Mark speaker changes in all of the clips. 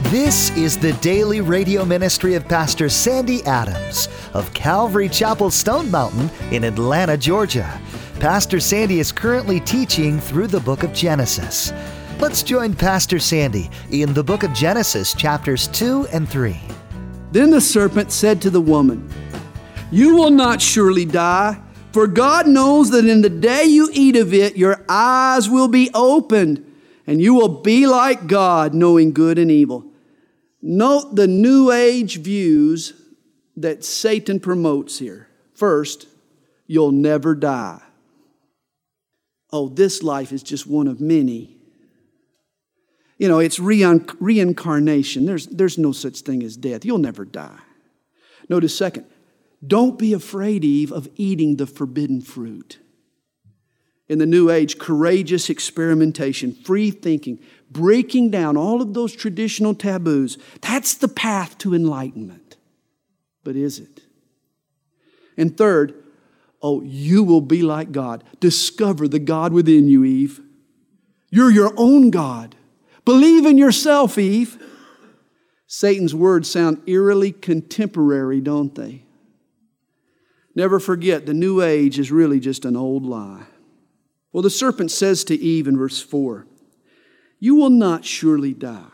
Speaker 1: This is the daily radio ministry of Pastor Sandy Adams of Calvary Chapel Stone Mountain in Atlanta, Georgia. Pastor Sandy is currently teaching through the book of Genesis. Let's join Pastor Sandy in the book of Genesis, chapters 2 and 3.
Speaker 2: Then the serpent said to the woman, "You will not surely die, for God knows that in the day you eat of it, your eyes will be opened, and you will be like God, knowing good and evil." Note the New Age views that Satan promotes here. First, you'll never die. Oh, this life is just one of many. You know, it's reincarnation. There's no such thing as death. You'll never die. Notice second, don't be afraid, Eve, of eating the forbidden fruit. In the New Age, courageous experimentation, free thinking, breaking down all of those traditional taboos, that's the path to enlightenment. But is it? And third, you will be like God. Discover the God within you, Eve. You're your own God. Believe in yourself, Eve. Satan's words sound eerily contemporary, don't they? Never forget, the New Age is really just an old lie. Well, the serpent says to Eve in verse 4, "You will not surely die."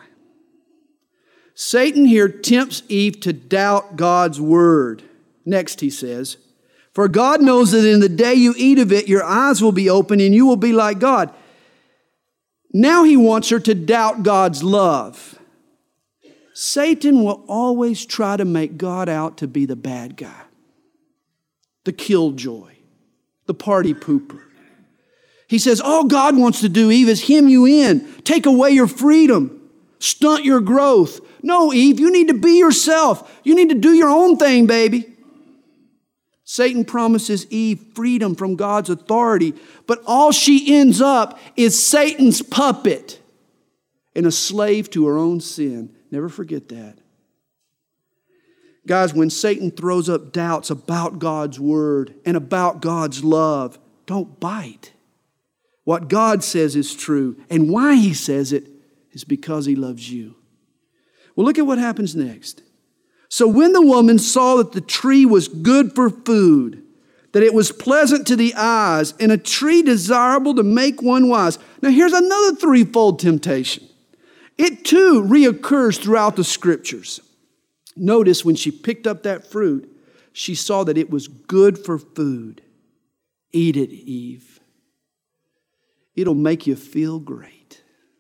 Speaker 2: Satan here tempts Eve to doubt God's word. Next he says, "For God knows that in the day you eat of it, your eyes will be open and you will be like God." Now he wants her to doubt God's love. Satan will always try to make God out to be the bad guy, the killjoy, the party pooper. He says, all God wants to do, Eve, is hem you in, take away your freedom, stunt your growth. No, Eve, you need to be yourself. You need to do your own thing, baby. Satan promises Eve freedom from God's authority, but all she ends up is Satan's puppet and a slave to her own sin. Never forget that. Guys, when Satan throws up doubts about God's word and about God's love, don't bite. What God says is true, and why He says it is because He loves you. Well, look at what happens next. So when the woman saw that the tree was good for food, that it was pleasant to the eyes, and a tree desirable to make one wise. Now here's another threefold temptation. It too reoccurs throughout the Scriptures. Notice when she picked up that fruit, she saw that it was good for food. Eat it, Eve. It'll make you feel great.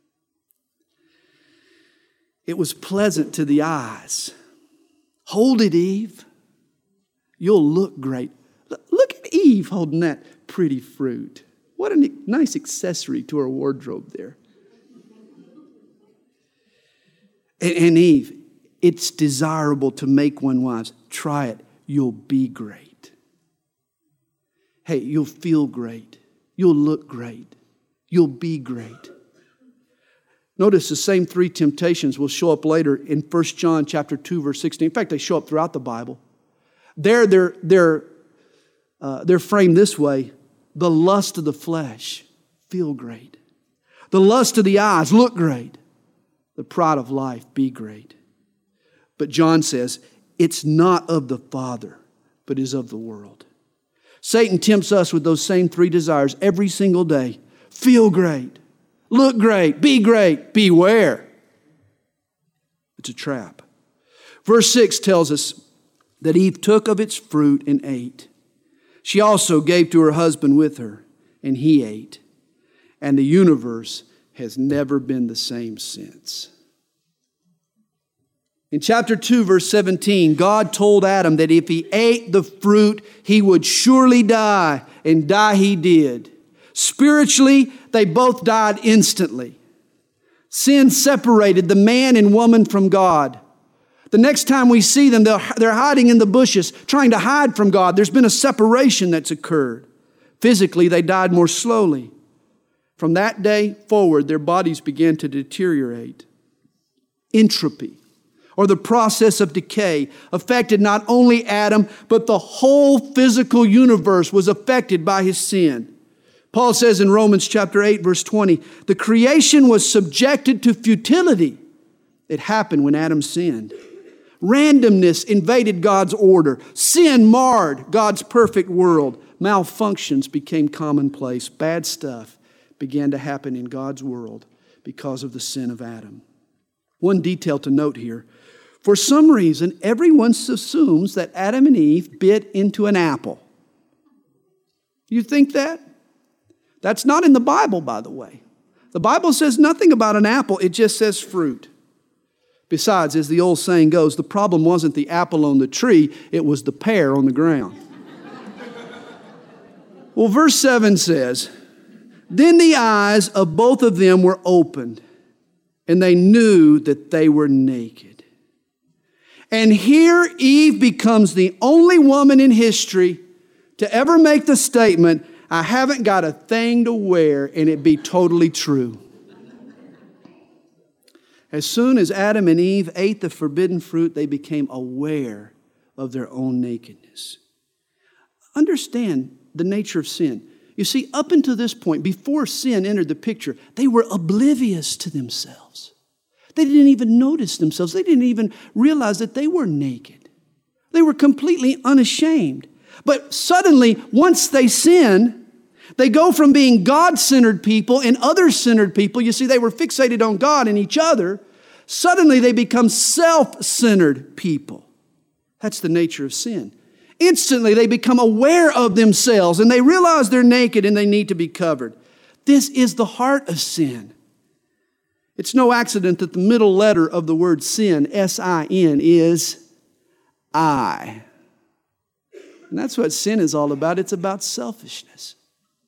Speaker 2: It was pleasant to the eyes. Hold it, Eve. You'll look great. Look at Eve holding that pretty fruit. What a nice accessory to her wardrobe there. And Eve, it's desirable to make one wise. Try it. You'll be great. Hey, you'll feel great. You'll look great. You'll be great. Notice the same three temptations will show up later in 1 John chapter 2, verse 16. In fact, they show up throughout the Bible. They're framed this way. The lust of the flesh, feel great. The lust of the eyes, look great. The pride of life, be great. But John says, it's not of the Father, but is of the world. Satan tempts us with those same three desires every single day. Feel great. Look great. Be great. Beware. It's a trap. Verse 6 tells us that Eve took of its fruit and ate. She also gave to her husband with her, and he ate. And the universe has never been the same since. In chapter 2, verse 17, God told Adam that if he ate the fruit, he would surely die, and die he did. Spiritually, they both died instantly. Sin separated the man and woman from God. The next time we see them, they're hiding in the bushes, trying to hide from God. There's been a separation that's occurred. Physically, they died more slowly. From that day forward, their bodies began to deteriorate. Entropy, or the process of decay, affected not only Adam, but the whole physical universe was affected by his sin. Paul says in Romans chapter 8, verse 20, the creation was subjected to futility It happened when Adam sinned. Randomness invaded God's order. Sin marred God's perfect world. Malfunctions became commonplace. Bad stuff began to happen in God's world because of the sin of Adam. One detail to note here. For some reason, everyone assumes that Adam and Eve bit into an apple. You think that? That's not in the Bible, by the way. The Bible says nothing about an apple. It just says fruit. Besides, as the old saying goes, the problem wasn't the apple on the tree, it was the pear on the ground. Well, verse 7 says, then the eyes of both of them were opened, and they knew that they were naked. And here Eve becomes the only woman in history to ever make the statement, I haven't got a thing to wear, and it be totally true. As soon as Adam and Eve ate the forbidden fruit, they became aware of their own nakedness. Understand the nature of sin. You see, up until this point, before sin entered the picture, they were oblivious to themselves. They didn't even notice themselves. They didn't even realize that they were naked. They were completely unashamed. But suddenly, once they sin, they go from being God-centered people and other-centered people. You see, they were fixated on God and each other. Suddenly, they become self-centered people. That's the nature of sin. Instantly, they become aware of themselves and they realize they're naked and they need to be covered. This is the heart of sin. It's no accident that the middle letter of the word sin, S-I-N, is I. And that's what sin is all about. It's about selfishness.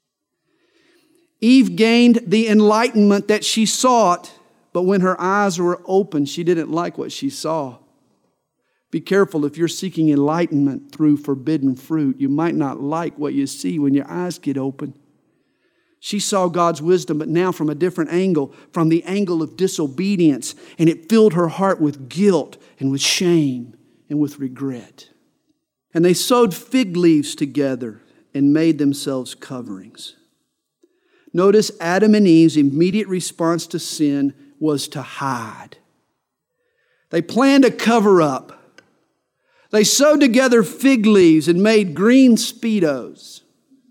Speaker 2: Eve gained the enlightenment that she sought, but when her eyes were open, she didn't like what she saw. Be careful if you're seeking enlightenment through forbidden fruit. You might not like what you see when your eyes get open. She saw God's wisdom, but now from a different angle, from the angle of disobedience, and it filled her heart with guilt and with shame and with regret. And they sewed fig leaves together and made themselves coverings. Notice Adam and Eve's immediate response to sin was to hide. They planned a cover-up. They sewed together fig leaves and made green Speedos.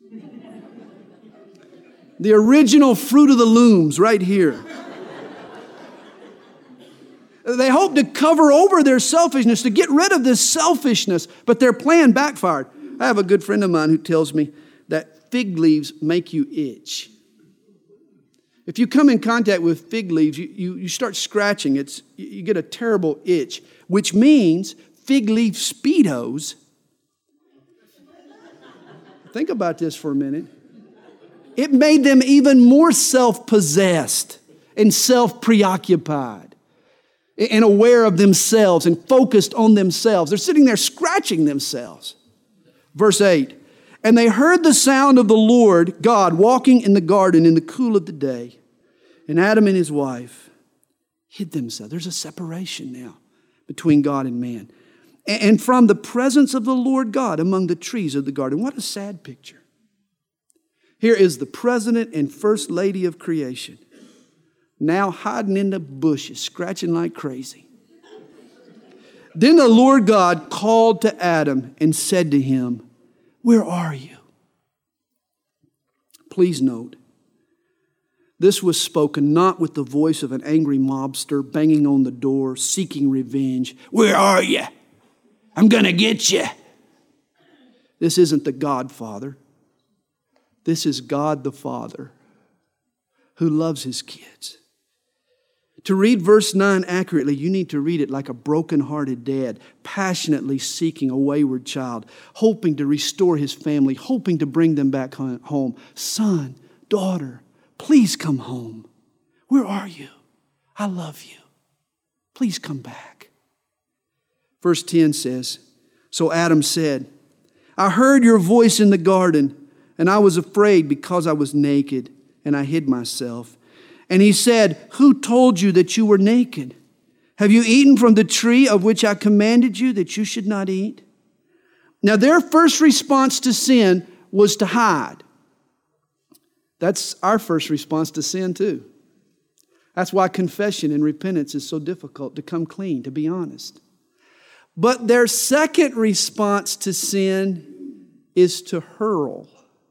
Speaker 2: The original Fruit of the Looms right here. They hoped to cover over their selfishness, to get rid of this selfishness, but their plan backfired. I have a good friend of mine who tells me that fig leaves make you itch. If you come in contact with fig leaves, you start scratching. You get a terrible itch, which means fig leaf Speedos. Think about this for a minute. It made them even more self-possessed and self-preoccupied and aware of themselves and focused on themselves. They're sitting there scratching themselves. Verse 8, and they heard the sound of the Lord God walking in the garden in the cool of the day. And Adam and his wife hid themselves. There's a separation now between God and man. And from the presence of the Lord God among the trees of the garden. What a sad picture. Here is the president and first lady of creation, now hiding in the bushes, scratching like crazy. Then the Lord God called to Adam and said to him, where are you? Please note, this was spoken not with the voice of an angry mobster banging on the door, seeking revenge. Where are you? I'm going to get you. This isn't the Godfather. This is God the Father who loves his kids. To read verse 9 accurately, you need to read it like a broken-hearted dad, passionately seeking a wayward child, hoping to restore his family, hoping to bring them back home. Son, daughter, please come home. Where are you? I love you. Please come back. Verse 10 says, so Adam said, I heard your voice in the garden, and I was afraid because I was naked, and I hid myself. And he said, who told you that you were naked? Have you eaten from the tree of which I commanded you that you should not eat? Now their first response to sin was to hide. That's our first response to sin too. That's why confession and repentance is so difficult, to come clean, to be honest. But their second response to sin is to hurl.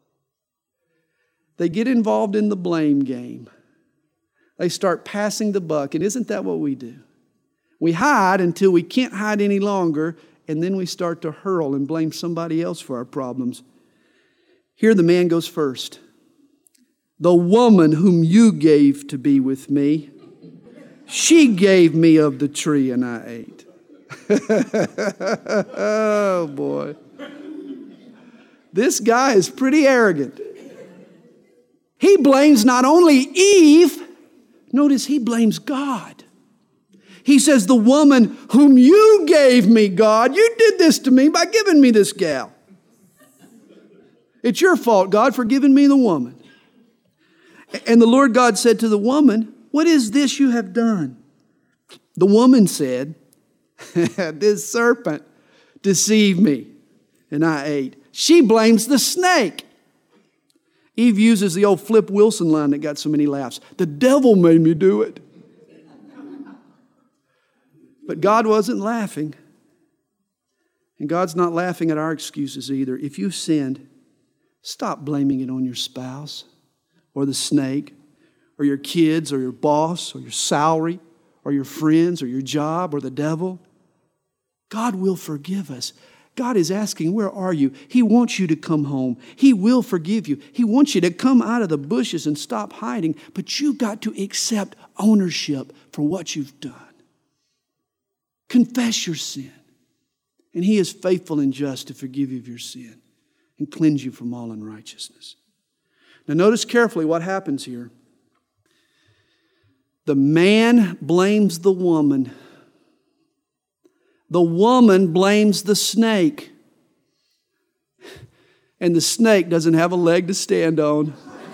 Speaker 2: They get involved in the blame game. They start passing the buck. And isn't that what we do? We hide until we can't hide any longer, and then we start to hurl and blame somebody else for our problems. Here the man goes first. The woman whom you gave to be with me, she gave me of the tree and I ate. Oh boy. This guy is pretty arrogant. He blames not only Eve, notice he blames God. He says, the woman whom you gave me, God, you did this to me by giving me this gal. It's your fault, God, for giving me the woman. And the Lord God said to the woman, what is this you have done? The woman said, this serpent deceived me, and I ate. She blames the snake. Eve uses the old Flip Wilson line that got so many laughs. The devil made me do it. But God wasn't laughing. And God's not laughing at our excuses either. If you sinned, stop blaming it on your spouse or the snake or your kids or your boss or your salary or your friends or your job or the devil. God will forgive us. God is asking, where are you? He wants you to come home. He will forgive you. He wants you to come out of the bushes and stop hiding. But you've got to accept ownership for what you've done. Confess your sin. And He is faithful and just to forgive you of your sin and cleanse you from all unrighteousness. Now notice carefully what happens here. The man blames the woman. The woman blames the snake. And the snake doesn't have a leg to stand on.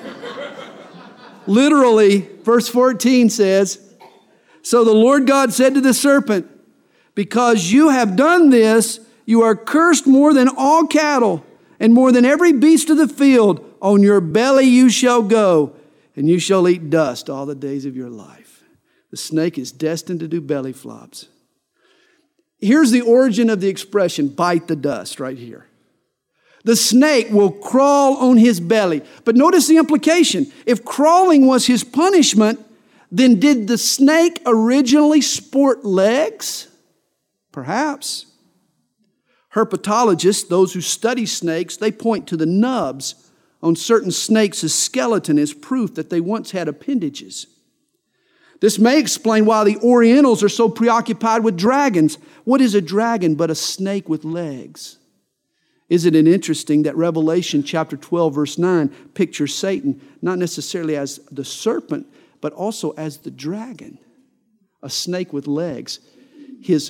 Speaker 2: Literally, verse 14 says, so the Lord God said to the serpent, because you have done this, you are cursed more than all cattle and more than every beast of the field. On your belly you shall go, and you shall eat dust all the days of your life. The snake is destined to do belly flops. Here's the origin of the expression, bite the dust, right here. The snake will crawl on his belly. But notice the implication. If crawling was his punishment, then did the snake originally sport legs? Perhaps. Herpetologists, those who study snakes, they point to the nubs on certain snakes' skeleton as proof that they once had appendages. This may explain why the Orientals are so preoccupied with dragons. What is a dragon but a snake with legs? Isn't it interesting that Revelation chapter 12, verse 9 pictures Satan not necessarily as the serpent, but also as the dragon, a snake with legs, his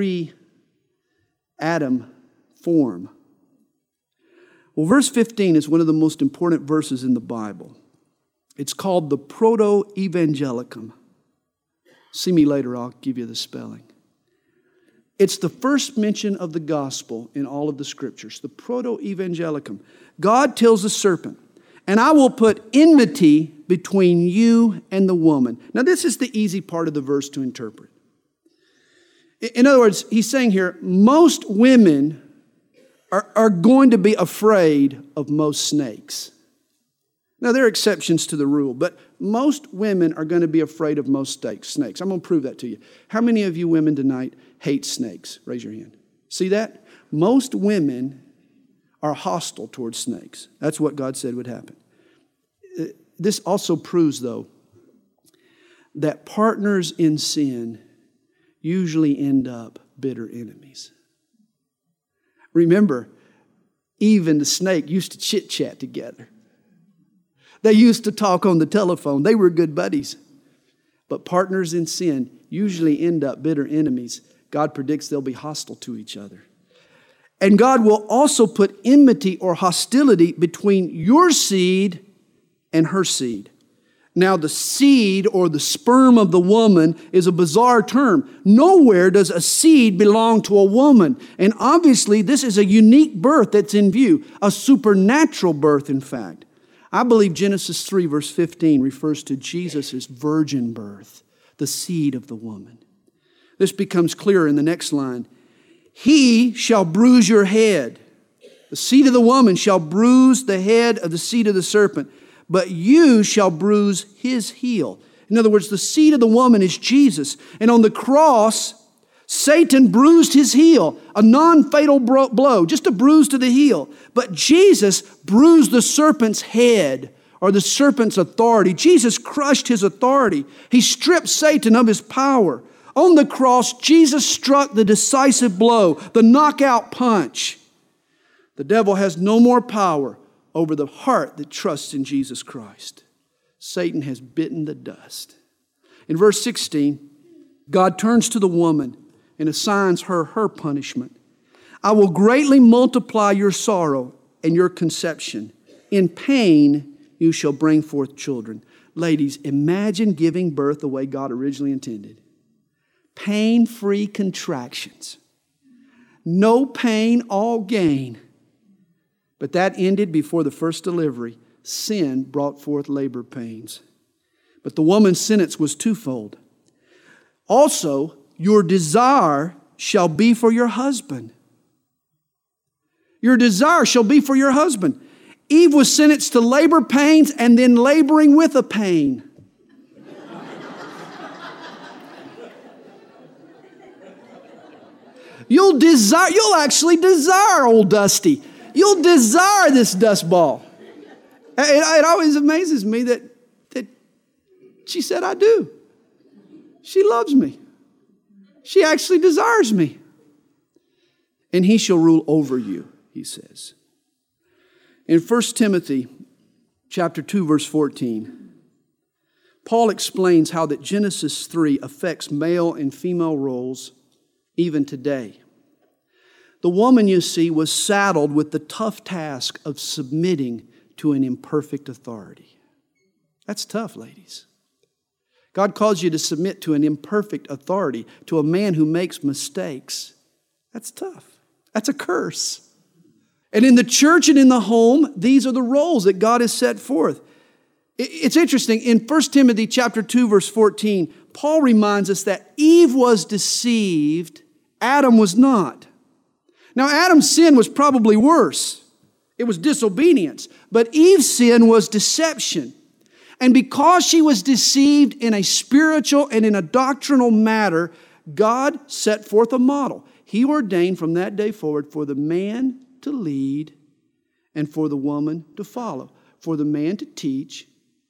Speaker 2: pre-Adam form. Well, verse 15 is one of the most important verses in the Bible. It's called the Proto-Evangelicum. See me later, I'll give you the spelling. It's the first mention of the gospel in all of the scriptures, the Proto-Evangelicum. God tells the serpent, and I will put enmity between you and the woman. Now, this is the easy part of the verse to interpret. In other words, he's saying here, most women are going to be afraid of most snakes. Now, there are exceptions to the rule, but most women are going to be afraid of most snakes. I'm going to prove that to you. How many of you women tonight hate snakes? Raise your hand. See that? Most women are hostile towards snakes. That's what God said would happen. This also proves, though, that partners in sin usually end up bitter enemies. Remember, Eve and the snake used to chit-chat together. They used to talk on the telephone. They were good buddies. But partners in sin usually end up bitter enemies. God predicts they'll be hostile to each other. And God will also put enmity or hostility between your seed and her seed. Now, the seed or the sperm of the woman is a bizarre term. Nowhere does a seed belong to a woman. And obviously, this is a unique birth that's in view, a supernatural birth, in fact. I believe Genesis 3 verse 15 refers to Jesus' virgin birth, the seed of the woman. This becomes clearer in the next line. He shall bruise your head. The seed of the woman shall bruise the head of the seed of the serpent, but you shall bruise his heel. In other words, the seed of the woman is Jesus. And on the cross, Satan bruised his heel, a non-fatal blow, just a bruise to the heel. But Jesus bruised the serpent's head, or the serpent's authority. Jesus crushed his authority. He stripped Satan of his power. On the cross, Jesus struck the decisive blow, the knockout punch. The devil has no more power over the heart that trusts in Jesus Christ. Satan has bitten the dust. In verse 16, God turns to the woman and assigns her punishment. I will greatly multiply your sorrow and your conception. In pain you shall bring forth children. Ladies, imagine giving birth the way God originally intended. Pain-free contractions. No pain, all gain. But that ended before the first delivery. Sin brought forth labor pains. But the woman's sentence was twofold. Also, your desire shall be for your husband. Your desire shall be for your husband. Eve was sentenced to labor pains and then laboring with a pain. You'll actually desire old Dusty. You'll desire this dust ball. It always amazes me that she said, I do. She loves me. She actually desires me. And he shall rule over you, he says. In 1 Timothy chapter 2, verse 14, Paul explains how that Genesis 3 affects male and female roles even today. The woman, you see, was saddled with the tough task of submitting to an imperfect authority. That's tough, ladies. God calls you to submit to an imperfect authority, to a man who makes mistakes. That's tough. That's a curse. And in the church and in the home, these are the roles that God has set forth. It's interesting. In 1 Timothy chapter 2, verse 14, Paul reminds us that Eve was deceived, Adam was not. Now, Adam's sin was probably worse. It was disobedience. But Eve's sin was deception. And because she was deceived in a spiritual and in a doctrinal matter, God set forth a model. He ordained from that day forward for the man to lead and for the woman to follow, for the man to teach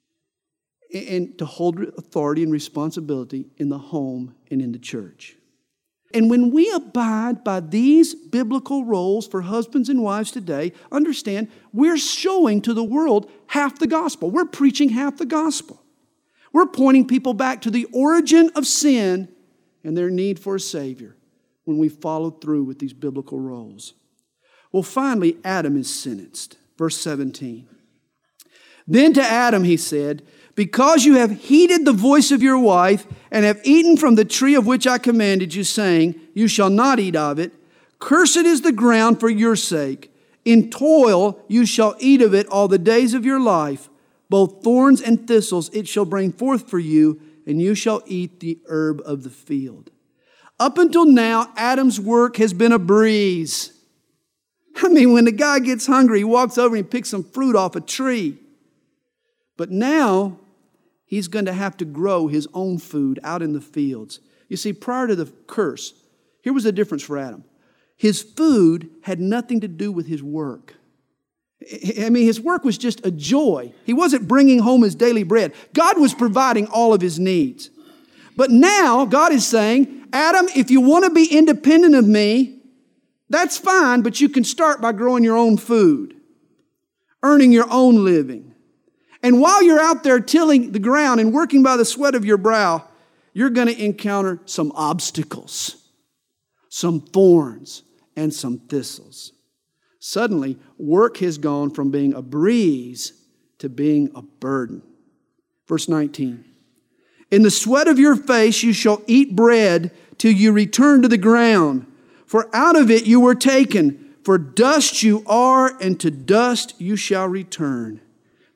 Speaker 2: and to hold authority and responsibility in the home and in the church. And when we abide by these biblical roles for husbands and wives today, understand, we're showing to the world half the gospel. We're preaching half the gospel. We're pointing people back to the origin of sin and their need for a Savior when we follow through with these biblical roles. Well, finally, Adam is sentenced. Verse 17. Then to Adam he said, because you have heeded the voice of your wife and have eaten from the tree of which I commanded you, saying, you shall not eat of it, cursed is the ground for your sake. In toil you shall eat of it all the days of your life. Both thorns and thistles it shall bring forth for you, and you shall eat the herb of the field. Up until now, Adam's work has been a breeze. I mean, when the guy gets hungry, he walks over and he picks some fruit off a tree. But now, he's going to have to grow his own food out in the fields. You see, prior to the curse, here was the difference for Adam. His food had nothing to do with his work. I mean, his work was just a joy. He wasn't bringing home his daily bread. God was providing all of his needs. But now, God is saying, Adam, if you want to be independent of me, that's fine, but you can start by growing your own food, earning your own living. And while you're out there tilling the ground and working by the sweat of your brow, you're going to encounter some obstacles, some thorns, and some thistles. Suddenly, work has gone from being a breeze to being a burden. Verse 19. In the sweat of your face you shall eat bread till you return to the ground. For out of it you were taken. For dust you are, and to dust you shall return.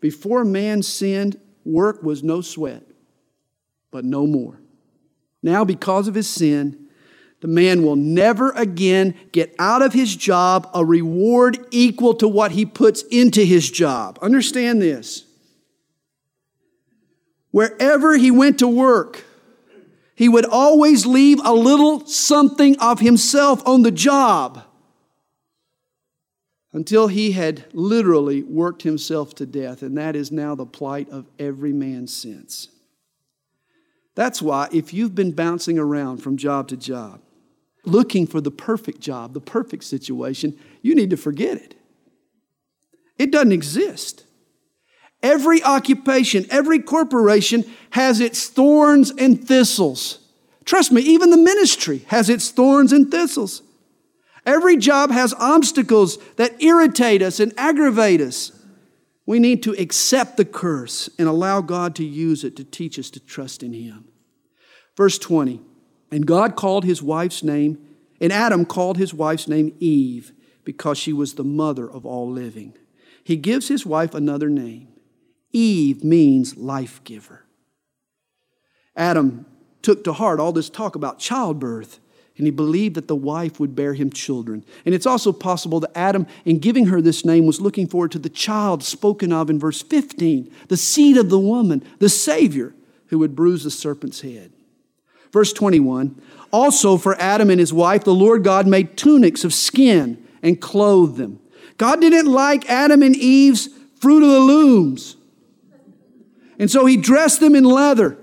Speaker 2: Before man sinned, work was no sweat, but no more. Now, because of his sin, the man will never again get out of his job a reward equal to what he puts into his job. Understand this. Wherever he went to work, he would always leave a little something of himself on the job until he had literally worked himself to death. And that is now the plight of every man since. That's why if you've been bouncing around from job to job, looking for the perfect job, the perfect situation, you need to forget it. It doesn't exist. Every occupation, every corporation has its thorns and thistles. Trust me, even the ministry has its thorns and thistles. Every job has obstacles that irritate us and aggravate us. We need to accept the curse and allow God to use it to teach us to trust in Him. Verse 20, and God called his wife's name, and Adam called his wife's name Eve, because she was the mother of all living. He gives his wife another name. Eve means life giver. Adam took to heart all this talk about childbirth, and he believed that the wife would bear him children. And it's also possible that Adam, in giving her this name, was looking forward to the child spoken of in verse 15, the seed of the woman, the Savior, who would bruise the serpent's head. Verse 21, also for Adam and his wife, the Lord God made tunics of skin and clothed them. God didn't like Adam and Eve's Fruit of the Looms. And so He dressed them in leather.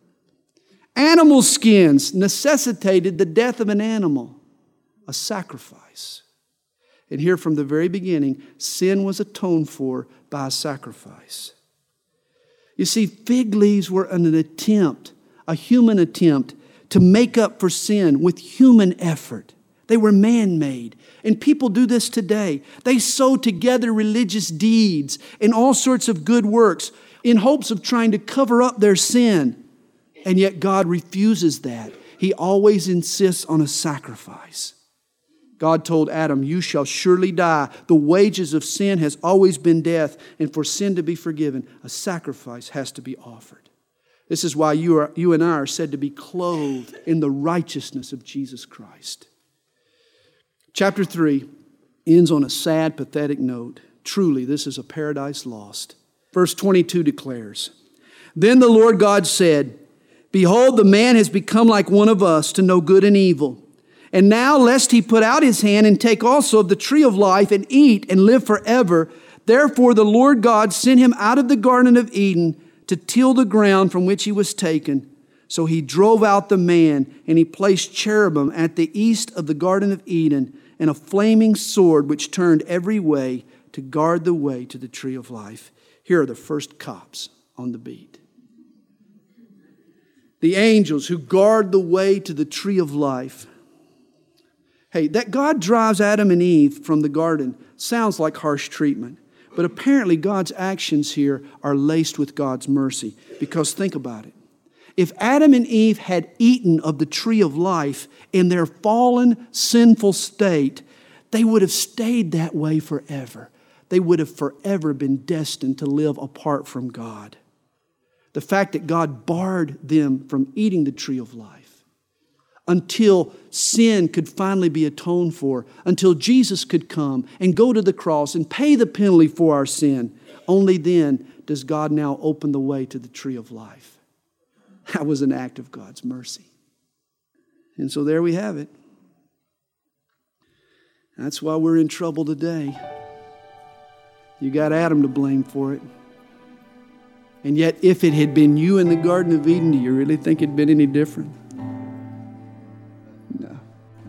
Speaker 2: Animal skins necessitated the death of an animal, a sacrifice. And here from the very beginning, sin was atoned for by a sacrifice. You see, fig leaves were an attempt, a human attempt, to make up for sin with human effort. They were man-made. And people do this today. They sew together religious deeds and all sorts of good works in hopes of trying to cover up their sin. And yet God refuses that. He always insists on a sacrifice. God told Adam, you shall surely die. The wages of sin has always been death. And for sin to be forgiven, a sacrifice has to be offered. This is why you and I are said to be clothed in the righteousness of Jesus Christ. Chapter 3 ends on a sad, pathetic note. Truly, this is a paradise lost. Verse 22 declares, then the Lord God said, behold, the man has become like one of us to know good and evil. And now, lest he put out his hand and take also of the tree of life and eat and live forever, therefore the Lord God sent him out of the Garden of Eden to till the ground from which he was taken. So He drove out the man, and He placed cherubim at the east of the Garden of Eden, and a flaming sword which turned every way to guard the way to the tree of life. Here are the first cops on the beat. The angels who guard the way to the tree of life. Hey, that God drives Adam and Eve from the garden sounds like harsh treatment. But apparently God's actions here are laced with God's mercy. Because think about it. If Adam and Eve had eaten of the tree of life in their fallen, sinful state, they would have stayed that way forever. They would have forever been destined to live apart from God. The fact that God barred them from eating the tree of life until sin could finally be atoned for, until Jesus could come and go to the cross and pay the penalty for our sin. Only then does God now open the way to the tree of life. That was an act of God's mercy. And so there we have it. That's why we're in trouble today. You got Adam to blame for it. And yet, if it had been you in the Garden of Eden, do you really think it'd been any different? No.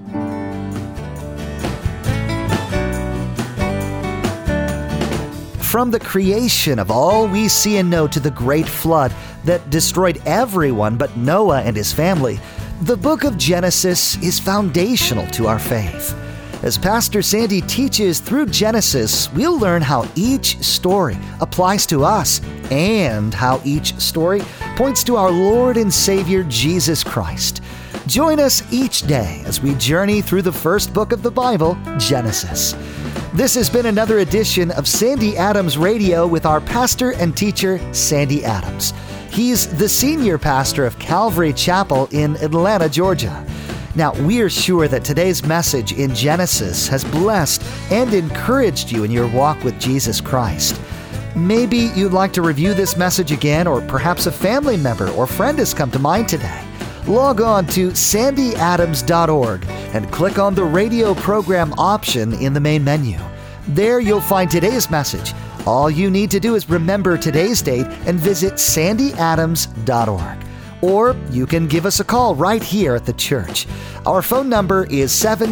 Speaker 1: From the creation of all we see and know to the great flood that destroyed everyone but Noah and his family, the book of Genesis is foundational to our faith. As Pastor Sandy teaches through Genesis, we'll learn how each story applies to us and how each story points to our Lord and Savior Jesus Christ. Join us each day as we journey through the first book of the Bible, Genesis. This has been another edition of Sandy Adams Radio with our pastor and teacher, Sandy Adams. He's the senior pastor of Calvary Chapel in Atlanta, Georgia. Now, we're sure that today's message in Genesis has blessed and encouraged you in your walk with Jesus Christ. Maybe you'd like to review this message again, or perhaps a family member or friend has come to mind today. Log on to sandyadams.org and click on the radio program option in the main menu. There you'll find today's message. All you need to do is remember today's date and visit sandyadams.org. Or you can give us a call right here at the church. Our phone number is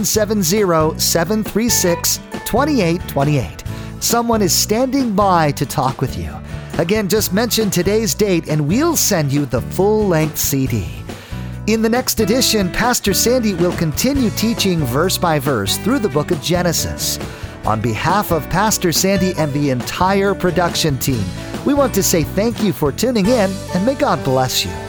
Speaker 1: 770-736-2828. Someone is standing by to talk with you. Again, just mention today's date and we'll send you the full-length CD. In the next edition, Pastor Sandy will continue teaching verse by verse through the book of Genesis. On behalf of Pastor Sandy and the entire production team, we want to say thank you for tuning in, and may God bless you.